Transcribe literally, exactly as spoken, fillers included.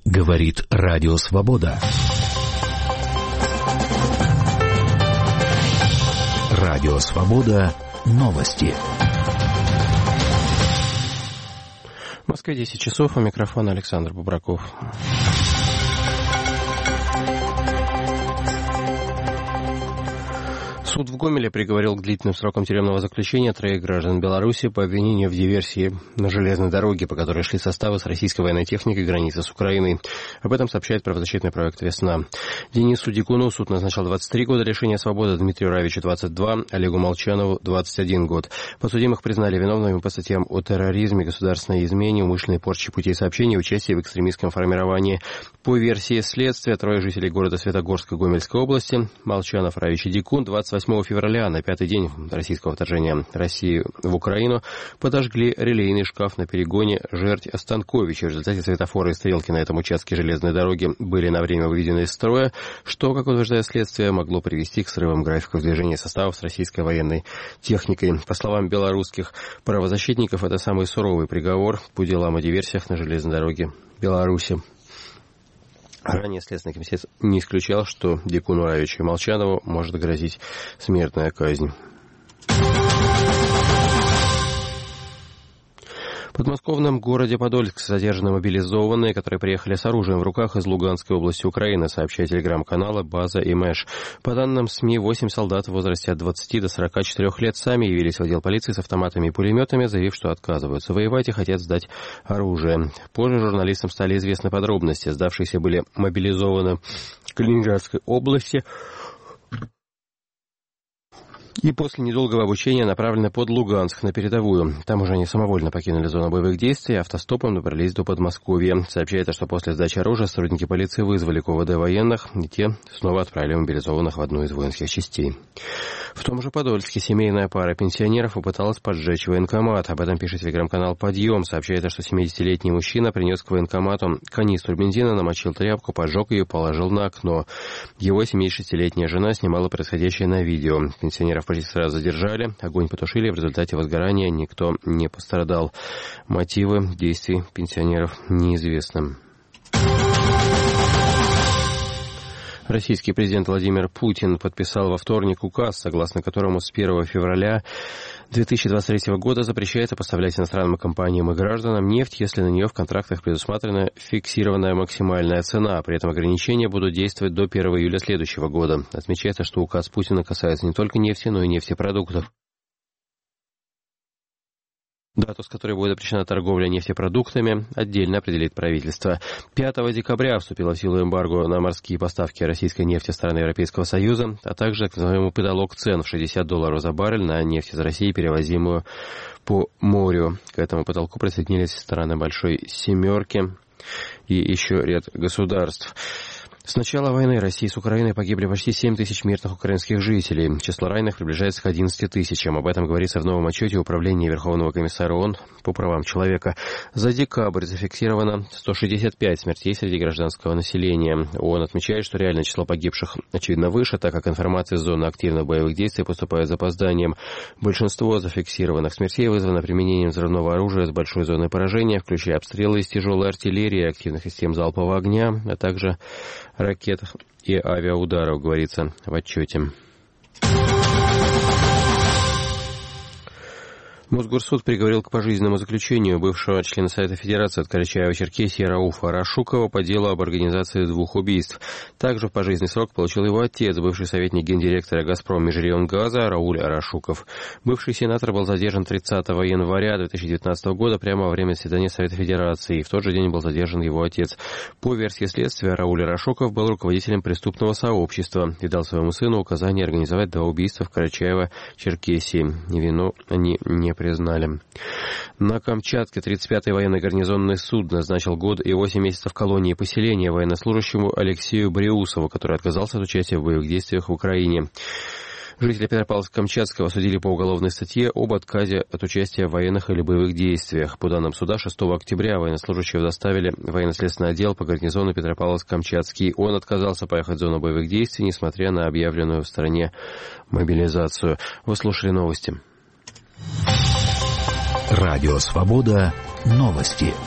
Говорит Радио Свобода. Радио Свобода. Новости. В Москве десять часов, у микрофона Александр Бубраков. Суд в Гомеле приговорил к длительным срокам тюремного заключения троих граждан Беларуси по обвинению в диверсии на железной дороге, по которой шли составы с российской военной техникой границы с Украиной. Об этом сообщает правозащитный проект «Весна». Денису Дикуну суд назначил двадцать три года лишения свободы, Дмитрию Равичу двадцать два, Олегу Молчанову двадцать один год. Подсудимых признали виновными по статьям о терроризме, государственной измене, умышленной порче путей сообщения и участии в экстремистском формировании. По версии следствия, трое жителей города Светогорска Гомельской области, Молчанов, Равич и Дикун, двадцать восьмого февраля, на пятый день российского вторжения России в Украину, подожгли релейный шкаф на перегоне Жерть-Станковича. В результате светофоры и стрелки на этом участке железной дороги были на время выведены из строя, что, как утверждает следствие, могло привести к срывам графиков движения составов с российской военной техникой. По словам белорусских правозащитников, это самый суровый приговор по делам о диверсиях на железной дороге Беларуси. Ранее Следственный комитет не исключал, что Дикуну, Равичу и Молчанову может грозить смертная казнь. В подмосковном городе Подольск задержаны мобилизованные, которые приехали с оружием в руках из Луганской области Украины, сообщает телеграм-канала «База и Мэш». По данным СМИ, восемь солдат в возрасте от двадцати до сорока четырёх лет сами явились в отдел полиции с автоматами и пулеметами, заявив, что отказываются воевать и хотят сдать оружие. Позже журналистам стали известны подробности. Сдавшиеся были мобилизованы в Калининградской области и после недолгого обучения направлены под Луганск на передовую. Там уже они самовольно покинули зону боевых действий, автостопом добрались до Подмосковья. Сообщается, что после сдачи оружия сотрудники полиции вызвали к ОВД военных, и те снова отправили мобилизованных в одну из воинских частей. В том же Подольске семейная пара пенсионеров попыталась поджечь военкомат. Об этом пишет телеграм-канал «Подъем». Сообщается, что семидесятилетний мужчина принес к военкомату канистру бензина, намочил тряпку, поджег ее и положил на окно. Его семидесятишестилетняя жена снимала происходящее на видео. Пенсионеров почти сразу задержали, огонь потушили, в результате возгорания никто не пострадал. Мотивы действий пенсионеров неизвестны. Российский президент Владимир Путин подписал во вторник указ, согласно которому с первого февраля две тысячи двадцать третьего года запрещается поставлять иностранным компаниям и гражданам нефть, если на нее в контрактах предусмотрена фиксированная максимальная цена. При этом ограничения будут действовать до первого июля следующего года. Отмечается, что указ Путина касается не только нефти, но и нефтепродуктов. Дату, с которой будет запрещена торговля нефтепродуктами, отдельно определит правительство. пятого декабря вступило в силу эмбарго на морские поставки российской нефти стран Европейского Союза, а также так называемый потолок цен в шестьдесят долларов за баррель на нефть из России, перевозимую по морю. К этому потолку присоединились страны Большой Семерки и еще ряд государств. С начала войны России с Украиной погибли почти семь тысяч мирных украинских жителей. Число раненых приближается к одиннадцати тысячам. Об этом говорится в новом отчете Управления Верховного комиссара ООН по правам человека. За декабрь зафиксировано сто шестьдесят пять смертей среди гражданского населения. ООН отмечает, что реальное число погибших очевидно выше, так как информация из зоны активных боевых действий поступает с запозданием. Большинство зафиксированных смертей вызвано применением взрывного оружия с большой зоной поражения, включая обстрелы из тяжелой артиллерии и активных систем залпового огня, а также ракетах и авиаударов, говорится в отчете. Мосгорсуд приговорил к пожизненному заключению бывшего члена Совета Федерации от Карачаево-Черкесии Рауфа Рашукова по делу об организации двух убийств. Также в пожизненный срок получил его отец, бывший советник гендиректора «Газпром» Межрегионгаза Рауль Рашуков. Бывший сенатор был задержан тридцатого января две тысячи девятнадцатого года прямо во время заседания Совета Федерации, и в тот же день был задержан его отец. По версии следствия, Рауль Рашуков был руководителем преступного сообщества и дал своему сыну указание организовать два убийства в Карачаево-Черкесии. Вину они не признали. На Камчатке тридцать пятый военный гарнизонный суд назначил год и восемь месяцев колонии поселения военнослужащему Алексею Бриусову, который отказался от участия в боевых действиях в Украине. Жители Петропавловска-Камчатского судили по уголовной статье об отказе от участия в военных или боевых действиях. По данным суда, шестого октября военнослужащего доставили в военно-следственный отдел по гарнизону Петропавловск-Камчатский. Он отказался поехать в зону боевых действий, несмотря на объявленную в стране мобилизацию. Вы слушали новости. Радио Свобода. Новости.